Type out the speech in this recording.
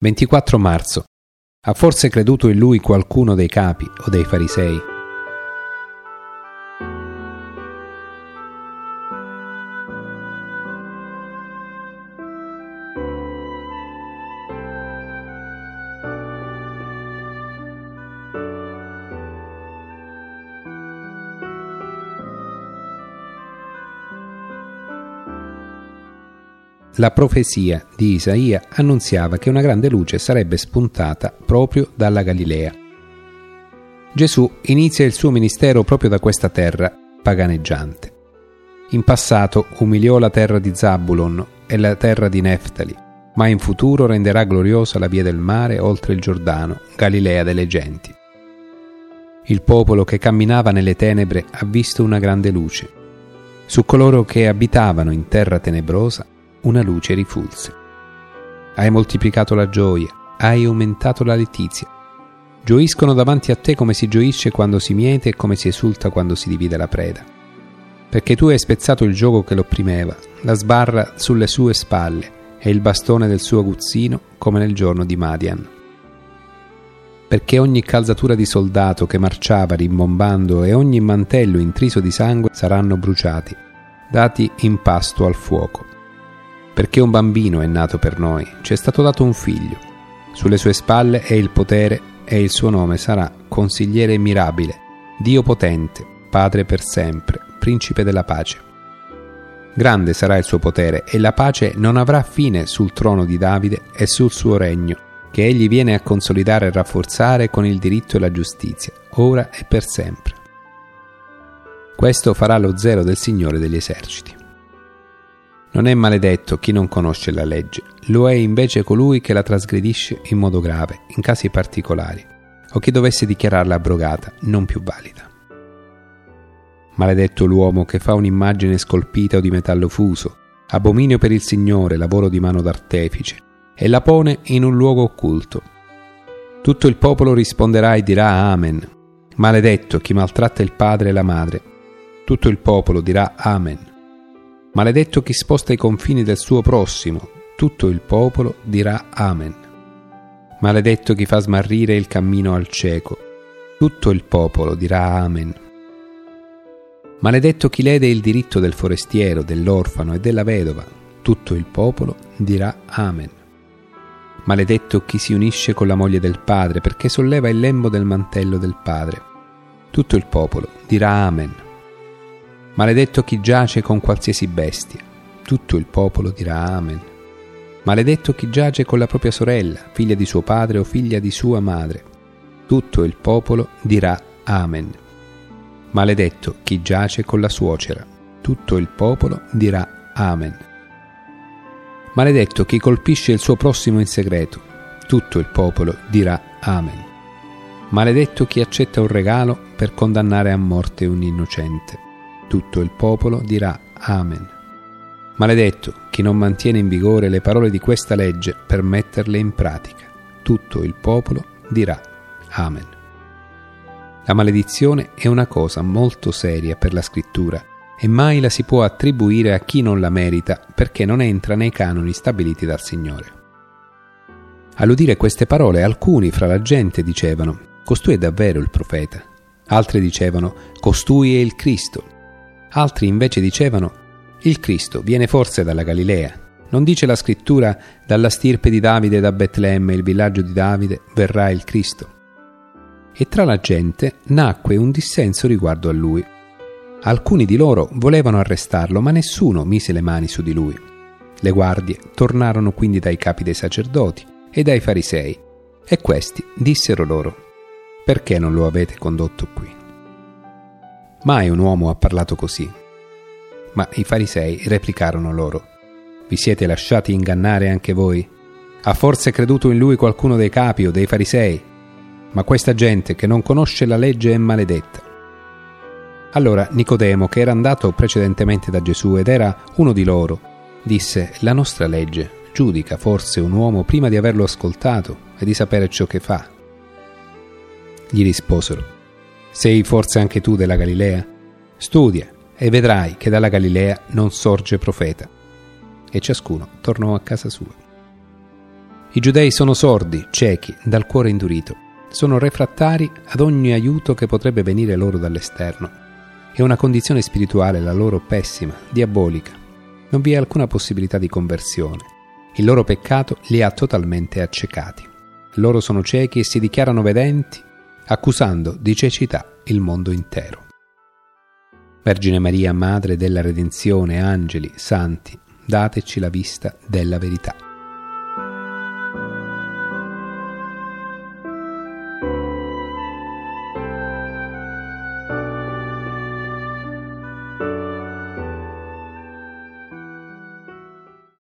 24 marzo. Ha forse creduto in lui qualcuno dei capi o dei farisei? La profezia di Isaia annunziava che una grande luce sarebbe spuntata proprio dalla Galilea. Gesù inizia il suo ministero proprio da questa terra paganeggiante. In passato umiliò la terra di Zabulon e la terra di Neftali, ma in futuro renderà gloriosa la via del mare oltre il Giordano, Galilea delle genti. Il popolo che camminava nelle tenebre ha visto una grande luce. Su coloro che abitavano in terra tenebrosa una luce rifulse. Hai moltiplicato la gioia, hai aumentato la letizia. Gioiscono davanti a te come si gioisce quando si miete e come si esulta quando si divide la preda. Perché tu hai spezzato il giogo che l'opprimeva, la sbarra sulle sue spalle e il bastone del suo aguzzino come nel giorno di Madian. Perché ogni calzatura di soldato che marciava rimbombando e ogni mantello intriso di sangue saranno bruciati, dati in pasto al fuoco. Perché un bambino è nato per noi, ci è stato dato un figlio. Sulle sue spalle è il potere e il suo nome sarà Consigliere mirabile, Dio potente, Padre per sempre, Principe della pace. Grande sarà il suo potere e la pace non avrà fine sul trono di Davide e sul suo regno, che egli viene a consolidare e rafforzare con il diritto e la giustizia, ora e per sempre. Questo farà lo zelo del Signore degli eserciti. Non è maledetto chi non conosce la legge, lo è invece colui che la trasgredisce in modo grave, in casi particolari, o chi dovesse dichiararla abrogata, non più valida. Maledetto l'uomo che fa un'immagine scolpita o di metallo fuso, abominio per il Signore, lavoro di mano d'artefice, e la pone in un luogo occulto. Tutto il popolo risponderà e dirà Amen. Maledetto chi maltratta il padre e la madre. Tutto il popolo dirà Amen. Maledetto chi sposta i confini del suo prossimo, tutto il popolo dirà Amen. Maledetto chi fa smarrire il cammino al cieco, tutto il popolo dirà Amen. Maledetto chi lede il diritto del forestiero, dell'orfano e della vedova, tutto il popolo dirà Amen. Maledetto chi si unisce con la moglie del padre perché solleva il lembo del mantello del padre, tutto il popolo dirà Amen. Maledetto chi giace con qualsiasi bestia, tutto il popolo dirà Amen. Maledetto chi giace con la propria sorella, figlia di suo padre o figlia di sua madre, tutto il popolo dirà Amen. Maledetto chi giace con la suocera, tutto il popolo dirà Amen. Maledetto chi colpisce il suo prossimo in segreto, tutto il popolo dirà Amen. Maledetto chi accetta un regalo per condannare a morte un innocente, tutto il popolo dirà Amen. Maledetto chi non mantiene in vigore le parole di questa legge per metterle in pratica, tutto il popolo dirà Amen. La maledizione è una cosa molto seria per la scrittura e mai la si può attribuire a chi non la merita perché non entra nei canoni stabiliti dal Signore. All'udire queste parole alcuni fra la gente dicevano «Costui è davvero il profeta». Altri dicevano «Costui è il Cristo». Altri invece dicevano «Il Cristo viene forse dalla Galilea? Non dice la scrittura dalla stirpe di Davide da Betlemme, il villaggio di Davide, verrà il Cristo?» E tra la gente nacque un dissenso riguardo a lui. Alcuni di loro volevano arrestarlo, ma nessuno mise le mani su di lui. Le guardie tornarono quindi dai capi dei sacerdoti e dai farisei, e questi dissero loro «Perché non lo avete condotto qui?» Mai un uomo ha parlato così. Ma i farisei replicarono loro: Vi siete lasciati ingannare anche voi? Ha forse creduto in lui qualcuno dei capi o dei farisei? Ma questa gente che non conosce la legge è maledetta. Allora Nicodemo, che era andato precedentemente da Gesù ed era uno di loro, disse: La nostra legge giudica forse un uomo prima di averlo ascoltato e di sapere ciò che fa? Gli risposero: Sei forse anche tu della Galilea? Studia e vedrai che dalla Galilea non sorge profeta. E ciascuno tornò a casa sua. I giudei sono sordi, ciechi, dal cuore indurito. Sono refrattari ad ogni aiuto che potrebbe venire loro dall'esterno. È una condizione spirituale la loro pessima, diabolica. Non vi è alcuna possibilità di conversione. Il loro peccato li ha totalmente accecati. Loro sono ciechi e si dichiarano vedenti, accusando di cecità il mondo intero. Vergine Maria, Madre della Redenzione, angeli, santi, dateci la vista della verità.